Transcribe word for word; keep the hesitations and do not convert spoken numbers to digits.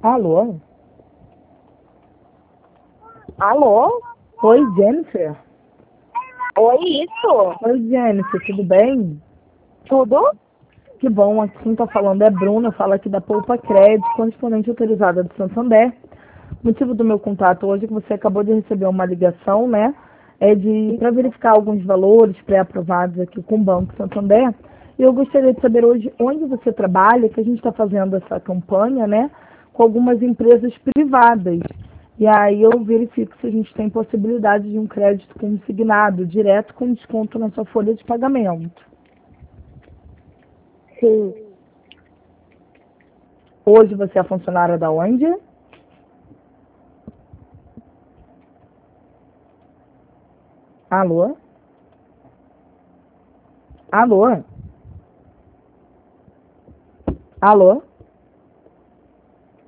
Alô? Alô? Oi, Jennifer? Oi, isso? Oi, Jennifer, tudo bem? Tudo? Que bom, aqui quem está falando é Bruna, fala aqui da Poupa Crédito, correspondente autorizada do Santander. O motivo do meu contato hoje é que você acabou de receber uma ligação, né? É de para verificar alguns valores pré-aprovados aqui com o Banco Santander. E eu gostaria de saber hoje onde você trabalha, que a gente está fazendo essa campanha, né? Com algumas empresas privadas. E aí eu verifico se a gente tem possibilidade de um crédito consignado, direto com desconto na sua folha de pagamento. Sim. Hoje você é funcionária da onde? Alô? Alô? Alô?